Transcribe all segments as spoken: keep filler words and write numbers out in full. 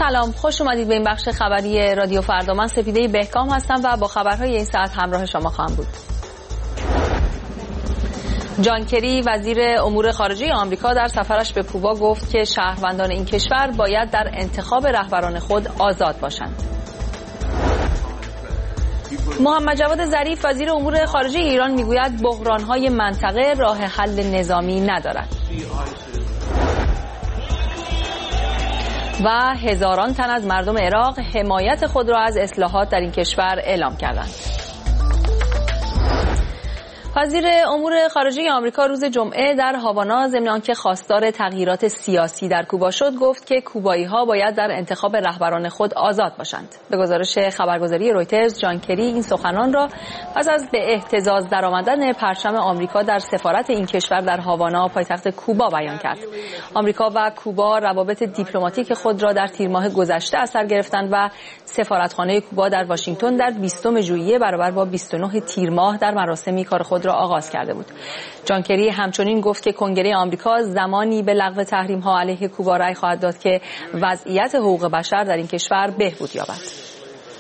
سلام، خوش اومدید به این بخش خبری رادیو فردا. من سپیده بهکام هستم و با خبرهای این ساعت همراه شما خواهم بود. جان کری وزیر امور خارجه آمریکا در سفرش به کوبا گفت که شهروندان این کشور باید در انتخاب رهبران خود آزاد باشند. محمد جواد ظریف وزیر امور خارجه ایران میگوید بحران‌های منطقه راه حل نظامی ندارد. و هزاران تن از مردم عراق حمایت خود را از اصلاحات در این کشور اعلام کردند. وزیر امور خارجه آمریکا روز جمعه در هاوانا ضمن آنکه خواستار تغییرات سیاسی در کوبا شد گفت که کوبایی‌ها باید در انتخاب رهبران خود آزاد باشند. به گزارش خبرگزاری رویترز جان کری این سخنان را پس از به اهتزاز درآمدن پرچم آمریکا در سفارت این کشور در هاوانا پایتخت کوبا بیان کرد. آمریکا و کوبا روابط دیپلماتیک خود را در تیر ماه گذشته از سر گرفتند و سفارتخانه کوبا در واشنگتن در بیستم ژوئیه برابر با بیست و نه تیر ماه در مراسمی کار خود را آغاز کرده بود. جان کری همچنین گفت که کنگره آمریکا زمانی به لغو تحریم ها علیه کوبا رأی خواهد داد که وضعیت حقوق بشر در این کشور بهبود یابد.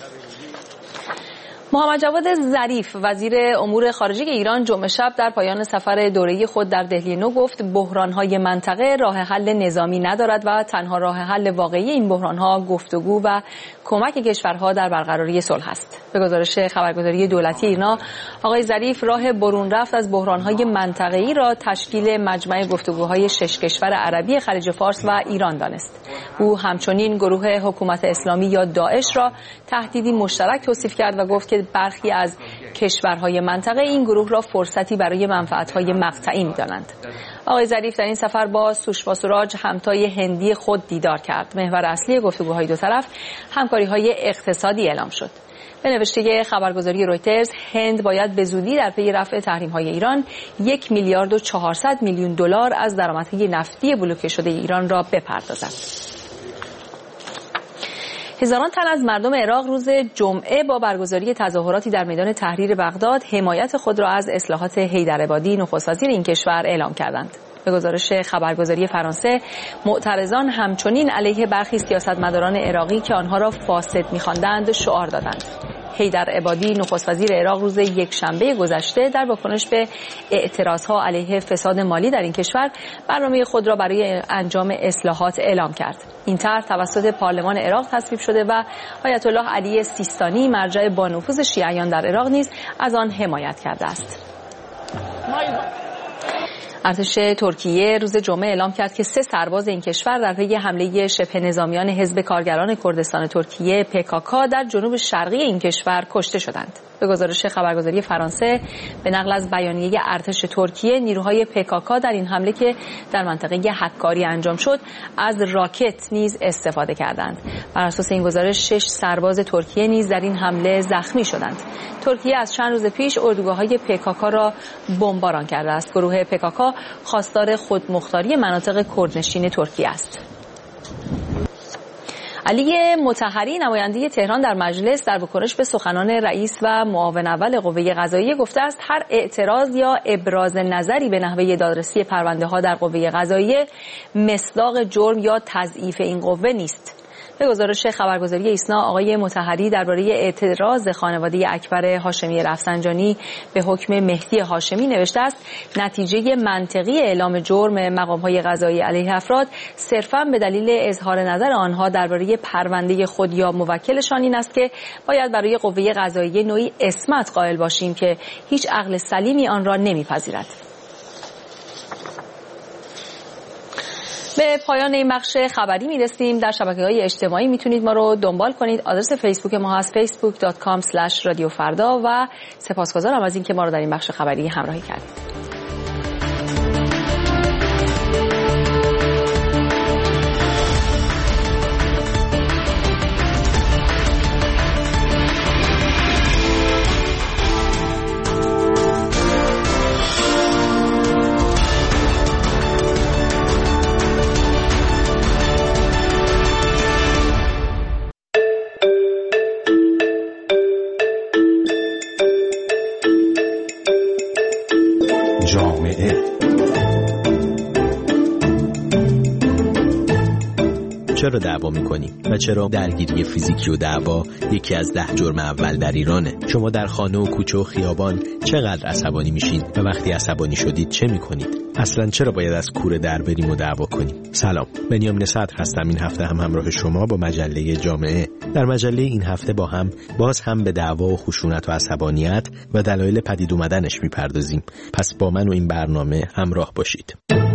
محمد جواد ظریف وزیر امور خارجه ایران جمعه شب در پایان سفر دوره‌ای خود در دهلی نو گفت بحران‌های منطقه راه حل نظامی ندارد و تنها راه حل واقعی این بحران‌ها گفتگو و کمک کشورها در برقراری صلح است. به گزارش خبرگزاری دولتی ایرنا آقای ظریف راه برون رفت از بحران‌های منطقه‌ای را تشکیل مجمع گفتگوهای شش کشور عربی خلیج فارس و ایران دانست. او همچنین گروه حکومت اسلامی یا داعش را تهدیدی مشترک توصیف کرد و گفت که برخی از کشورهای منطقه این گروه را فرصتی برای منفعت‌های مقطعی می‌دانند. آقای ظریف در این سفر با سوشما سوراج همتای هندی خود دیدار کرد. محور اصلی گفتگوهای دو طرف همکاری‌های اقتصادی اعلام شد. به نوشته خبرگزاری رویترز هند باید به زودی در پی رفع تحریم‌های ایران یک میلیارد و چهارصد میلیون دلار از درآمدهای نفتی بلوکه شده ایران را بپردازد. هزاران تن از مردم عراق روز جمعه با برگزاری تظاهراتی در میدان تحریر بغداد حمایت خود را از اصلاحات حیدرعبادی نخست وزیر این کشور اعلام کردند. به گزارش خبرگزاری فرانسه معترضان همچنین علیه برخی سیاستمداران عراقی که آنها را فاسد می‌خواندند شعار دادند. حیدرعبادی نخست وزیر عراق روز یکشنبه گذشته در واکنش به اعتراضها علیه فساد مالی در این کشور برنامه خود را برای انجام اصلاحات اعلام کرد. این طرح توسط پارلمان عراق تصویب شده و آیت الله علی سیستانی مرجع با نفوذ شیعیان در عراق نیز از آن حمایت کرده است. ارتش ترکیه روز جمعه اعلام کرد که سه سرباز این کشور در پی حمله شبه نظامیان حزب کارگران کردستان ترکیه پکاکا در جنوب شرقی این کشور کشته شدند. به گزارش خبرگزاری فرانسه به نقل از بیانیه ارتش ترکیه نیروهای پکاکا در این حمله که در منطقه حکاری انجام شد از راکت نیز استفاده کردند. بر اساس این گزارش شش سرباز ترکیه نیز در این حمله زخمی شدند. ترکیه از چند روز پیش اردوگاه‌های پکاکا را بمباران کرده است. گروه پکاکا خواستار خودمختاری مناطق کردنشین ترکیه است. علی مطهری نماینده تهران در مجلس در واکنش به سخنان رئیس و معاون اول قوه قضاییه گفته است هر اعتراض یا ابراز نظری به نحوه دادرسی پرونده ها در قوه قضاییه مصداق جرم یا تضعیف این قوه نیست. به گزارش خبرگزاری ایسنا آقای مطهری درباره اعتراض خانواده اکبر هاشمی رفسنجانی به حکم مهدی هاشمی نوشته است نتیجه منطقی اعلام جرم مقام‌های قضایی علیه افراد صرفاً به دلیل اظهار نظر آنها درباره پرونده خود یا موکلشان این است که باید برای قوه قضاییه نوعی عصمت قائل باشیم که هیچ عقل سلیمی آن را نمی‌پذیرد. به پایان این بخش خبری میرسیم. در شبکه‌های اجتماعی میتونید ما رو دنبال کنید. آدرس فیسبوک ما هست فیسبوک دات کام اسلش رادیو فردا و سپاسگزارم از اینکه ما رو در این بخش خبری همراهی کردید. چرا دعوا میکنیم و چرا درگیری فیزیکی و دعوا یکی از ده جرم اول در ایرانه. شما در خانه و کوچه و خیابان چقدر عصبانی میشین و وقتی عصبانی شدید چه میکنید؟ اصلا چرا باید از کوره در بریم و دعوا کنیم؟ سلام، بنیامین صدر هستم. این هفته هم همراه شما با مجله جامعه. در مجله این هفته با هم باز هم به دعوا و خشونت و عصبانیت و دلایل پدید اومدنش میپردازیم. پس با من و این برنامه همراه باشید.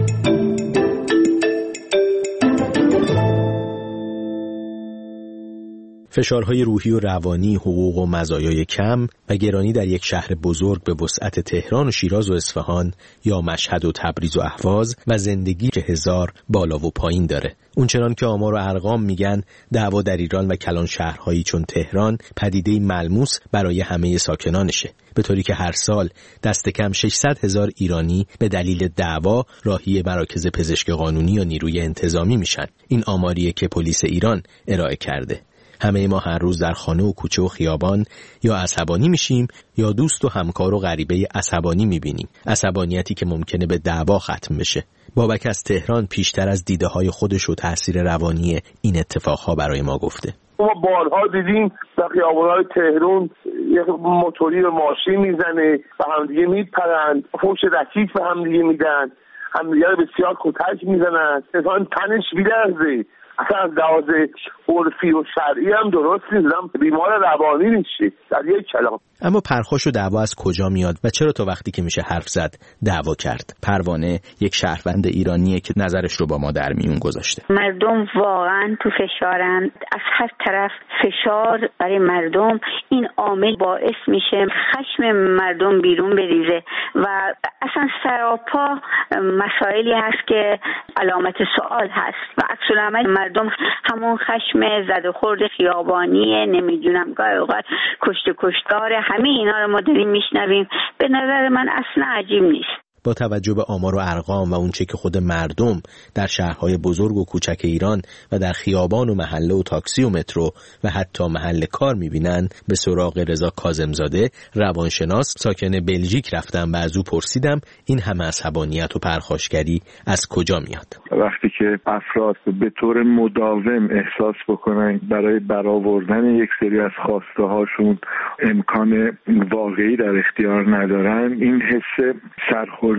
فشارهای روحی و روانی، حقوق و مزایای کم و گرانی در یک شهر بزرگ به وسعت تهران و شیراز و اصفهان یا مشهد و تبریز و اهواز و زندگی که هزار بالا و پایین داره. اونچنان که آمار و ارقام میگن دعوا در ایران و کلان شهرهایی چون تهران پدیده‌ای ملموس برای همه ساکنانشه، به طوری که هر سال دست کم ششصد هزار ایرانی به دلیل دعوا راهی مراکز پزشک قانونی یا نیروی انتظامی میشن. این آماریه که پلیس ایران ارائه کرده. همه ما هر روز در خانه و کوچه و خیابان یا عصبانی میشیم یا دوست و همکار و غریبه عصبانی میبینیم. عصبانیتی که ممکنه به دعوا ختم بشه. بابک از تهران پیشتر از دیده های خودش و تاثیر روانی این اتفاقها برای ما گفته. ما بارها دیدیم در خیابان‌های تهران یک موتوری به ماشین میزنه، به همدیگه میپرند، فوش رکیک به همدیگه میدن، همدیگه رو بسیار کتک میزنن، انسان تنش میلرزه. اصلا از لحاظ عرفی و شرعی هم درست نیستم، بیمار روانی نیستی در یک کلام. اما پرخاش و دعوا از کجا میاد و چرا تا وقتی که میشه حرف زد دعوا کرد؟ پروانه یک شهروند ایرانیه که نظرش رو با ما در میون گذاشته. مردم واقعا تو فشارن، از هر طرف فشار برای مردم. این عامل باعث میشه خشم مردم بیرون بریزه و اصلا سراپا مسائلی هست که علامت سوال هست و عکس العمل مردم همون خشم زد و خورد خیابانیه، نمیدونم گاهی اوقات کشت کشتاره، همه اینا رو ما داریم میشنویم. به نظر من اصلا عجیب نیست. با توجه به آمار و ارقام و اونچه که خود مردم در شهرهای بزرگ و کوچک ایران و در خیابان و محله و تاکسی و مترو و حتی محل کار میبینن، به سراغ رضا کاظمزاده روانشناس ساکن بلژیک رفتم و از او پرسیدم این همه عصبانیت و پرخاشگری از کجا میاد. وقتی که افراد به طور مداوم احساس بکنن برای برآوردن یک سری از خواسته هاشون امکان واقعی در اختیار ندارن، این حس سرخوردگی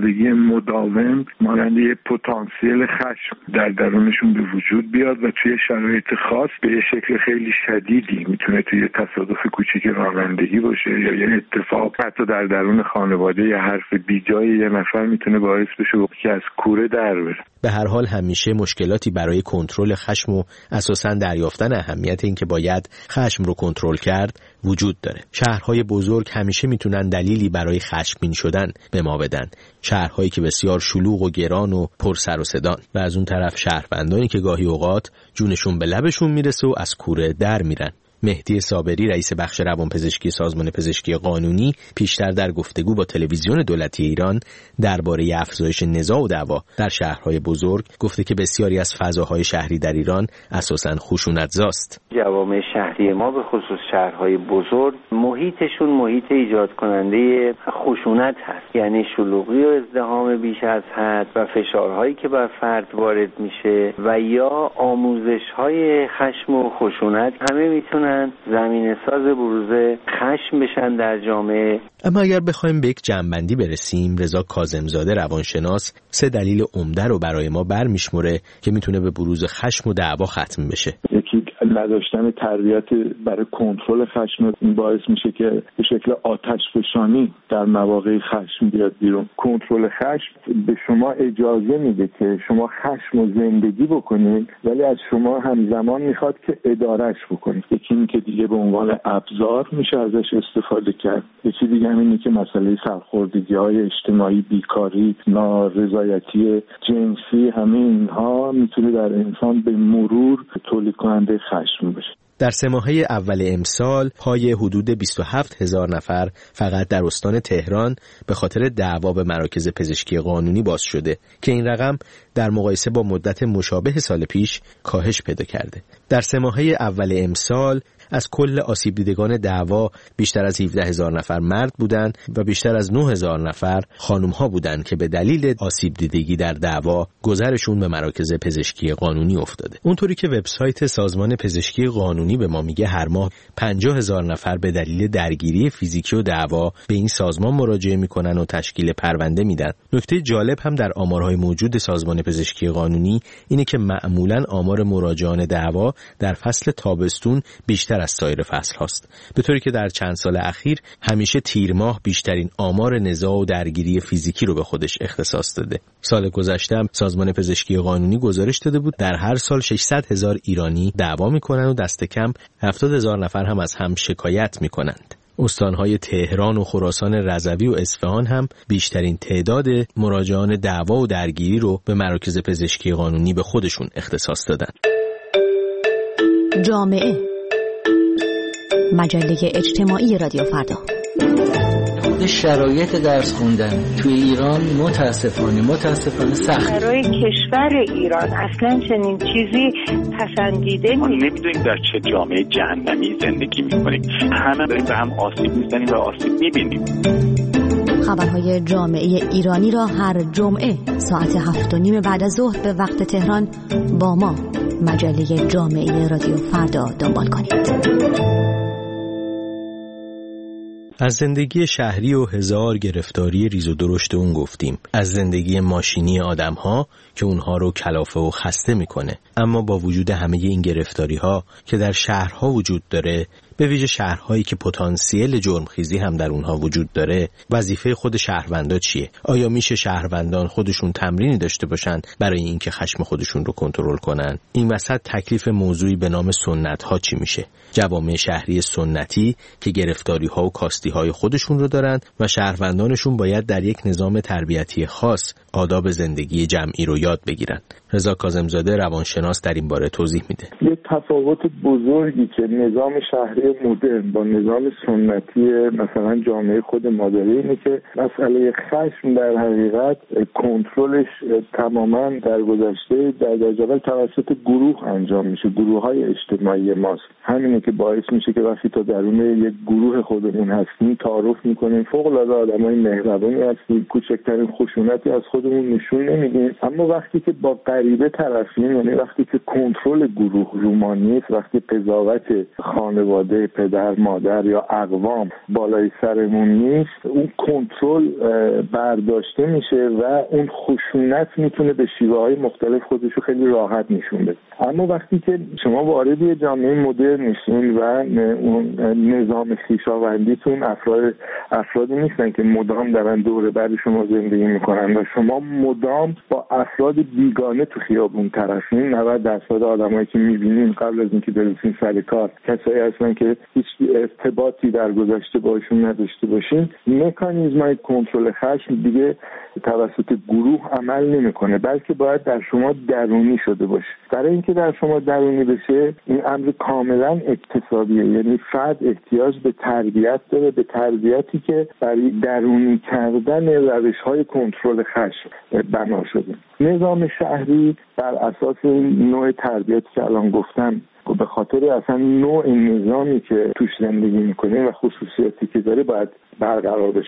مداوم مانند یه پتانسیل خشم در درونشون به وجود بیاد و توی شرایط خاص به یه شکل خیلی شدیدی، میتونه توی تصادف کوچیک رانندگی باشه یا یه اتفاق حتی در درون خانواده، یه حرف بیجای یه نفر میتونه باعث بشه که از کوره در بره. به هر حال همیشه مشکلاتی برای کنترل خشم و اساساً دریافتن اهمیت این که باید خشم رو کنترل کرد وجود داره. شهرهای بزرگ همیشه میتونن دلیلی برای خشمگین شدن به ما بدن. شهرهایی که بسیار شلوغ و گران و پر سر و صدان و از اون طرف شهروندانی که گاهی اوقات جونشون به لبشون میرسه و از کوره در میرن. مهدی صابری رئیس بخش روانپزشکی سازمان پزشکی قانونی پیشتر در گفتگو با تلویزیون دولتی ایران درباره افزایش نزاع و دعوا در شهرهای بزرگ گفته که بسیاری از فضاهای شهری در ایران اساساً خشونت‌زاست. جوامع شهری ما به خصوص شهرهای بزرگ محیطشون محیط ایجاد کننده خشونت هست، یعنی شلوغی و ازدحام بیش از حد و فشارهایی که بر فرد وارد میشه و یا آموزش‌های خشم و خشونت همه میتونن زمینه ساز بروز خشم بشن در جامعه. اما اگر بخوایم به یک جمع‌بندی برسیم، رضا کاظمزاده روانشناس سه دلیل عمده رو برای ما برمیشمره که میتونه به بروز خشم و دعوا ختم بشه. یکی نداشتن تربیت برای کنترل خشم باعث میشه که به شکل آتش فشانی در مواقع خشم بیاد بیرون. کنترل خشم به شما اجازه میده که شما خشم و زندگی بکنید، ولی از شما همزمان میخواد که ادارهش بکنید. یکی این که دیگه به عنوان ابزار میشه ازش استفاده کرد. یکی دیگه همینه که مسئله سرخوردگی‌های اجتماعی، بیکاری، نارضایتی جنسی، همه اینها میتونه در انسان به مرور تولید کننده خشم بشه. در سه ماهه اول امسال پای حدود بیست و هفت هزار نفر فقط در استان تهران به خاطر دعوا به مراکز پزشکی قانونی باز شده که این رقم در مقایسه با مدت مشابه سال پیش کاهش پیدا کرده. در سه ماهه اول امسال از کل آسیب دیدگان دعوا بیشتر از هفده هزار نفر مرد بودند و بیشتر از نه هزار نفر خانم‌ها بودند که به دلیل آسیب دیدگی در دعوا گذرشون به مراکز پزشکی قانونی افتاده. اونطوری که وبسایت سازمان پزشکی قانونی به ما میگه هر ماه پنجاه هزار نفر به دلیل درگیری فیزیکی و دعوا به این سازمان مراجعه میکنن و تشکیل پرونده میدن. نکته جالب هم در آمارهای موجود سازمان پزشکی قانونی اینه که معمولاً آمار مراجعان دعوا در فصل تابستون بیشتر از سایر فصل هاست، به طوری که در چند سال اخیر همیشه تیر ماه بیشترین آمار نزاع و درگیری فیزیکی رو به خودش اختصاص داده. سال گذشته هم سازمان پزشکی قانونی گزارش داده بود در هر سال ششصد هزار ایرانی دعوا میکنن و دست کم هفتاد هزار نفر هم از هم شکایت میکنند. استانهای تهران و خراسان رضوی و اصفهان هم بیشترین تعداد مراجعان دعوا و درگیری رو به مراکز پزشکی قانونی به خودشون اختصاص دادن. جامعه، مجله اجتماعی رادیو فردا. شرایط درس خوندن توی ایران متاسفانه متاسفانه سخت. برای کشور ایران اصلا چنین چیزی پسندیده نیست. ما نمیدونیم در چه جامعه جهنمی زندگی میکنیم. همه داریم به هم آسیب میزنیم و آسیب میبینیم. خبرهای جامعه ایرانی را هر جمعه ساعت هفت و نیم بعد از ظهر به وقت تهران با ما مجله جامعه رادیو فردا دنبال کنید. از زندگی شهری و هزار گرفتاری ریز و درشت اون گفتیم. از زندگی ماشینی آدم‌ها که اونها رو کلافه و خسته میکنه. اما با وجود همه این گرفتاری‌ها که در شهرها وجود داره، به ویژه شهرهایی که پتانسیل جرمخیزی هم در اونها وجود داره، وظیفه خود شهروندا چیه؟ آیا میشه شهروندان خودشون تمرینی داشته باشن برای اینکه خشم خودشون رو کنترل کنن؟ این وسط تکلیف موضوعی به نام سنت ها چی میشه؟ جوامع شهری سنتی که گرفتاری ها و کاستی های خودشون رو دارن و شهروندانشون باید در یک نظام تربیتی خاص آداب زندگی جمعی رو یاد بگیرن. رضا کاظمزاده روانشناس در این باره توضیح میده. یه تفاوت بزرگی که نظام شهری مدرن با نظام سنتی مثلا جامعه خود مادری اینه که مسئله خشم در حقیقت کنترلش تماما در گذشته در درجه اول توسط گروه انجام میشه. گروه های اجتماعی ماست. همینه که باعث میشه که وقتی تا درون یک گروه خودمون هستیم تعارف میکنیم، فوق العاده آدمای مهربانی هستیم، کوچکترین خشونتی از خودمون نشون نمیدیم. اما وقتی که با غریبه طرفیم، یعنی وقتی که کنترل گروه رومان نیست، وقتی قضاوت خانواده، پدر، مادر یا اقوام بالای سرمون نیست، اون کنترل برداشته میشه و اون خشونت میتونه به شیوه‌های مختلف خودشو خیلی راحت نشون بده. اما وقتی که شما وارد یه جامعه مدرن میشین و اون نظام خویشاوندیتون افراد افرادی نیستن که مدام دارن دور بر شما زندگی میکنن و شما مدام با افراد بیگانه تو خیابون طرفین. نود درصد آدمایی که میبینین قبل از اینکه برسین سر کار کسایی هستن که هیچ ارتباطی در گذشته باشون نداشته باشین. مکانیزمای کنترل خشم دیگه توسط گروه عمل نمیکنه، بلکه باید در شما درونی شده باشه. برای اینکه در شما درونی بشه این امر کاملا اکتسابیه، یعنی فرد احتیاج به تربیت داره، به تربیتی که برای درونی کردن روش‌های کنترل خشم بنا شده. نظام شهری بر اساس نوع تربیتی که الان گفتم به خاطر اصلا نوع نظامی که توش زندگی میکنه و خصوصیاتی که داره باید برقرار بشه.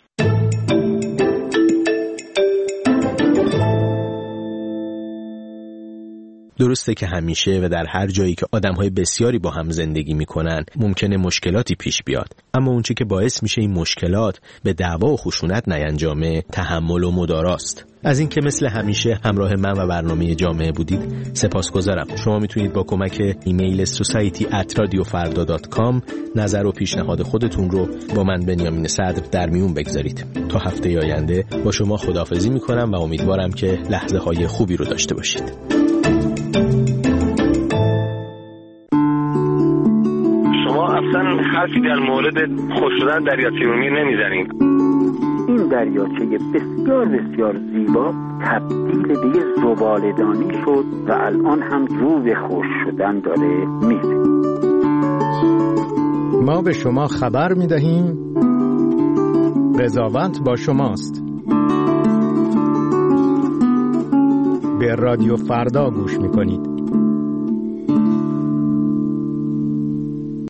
درسته که همیشه و در هر جایی که آدم‌های بسیاری با هم زندگی می‌کنن ممکنه مشکلاتی پیش بیاد، اما اون چیزی که باعث میشه این مشکلات به دعوا و خشونت نیانجامه تحمل و مداراست. از این که مثل همیشه همراه من و برنامه جامعه بودید سپاسگزارم. شما میتونید با کمک ایمیل society at radiofarda dot com نظر و پیشنهاد خودتون رو با من بنیامین صدر در میون بگذارید. تا هفته آینده با شما خداحافظی میکنم و امیدوارم که لحظه های خوبی رو داشته باشید. اصلا حرفی در مورد خشونت دریاچه ارومیه نمیزنیم. این دریاچه بسیار بسیار زیبا تبدیل به یه زباله‌دانی شد و الان هم رو به خشک شدن داره میره. ما به شما خبر میدهیم قضاوت با شماست. به رادیو فردا گوش میکنید.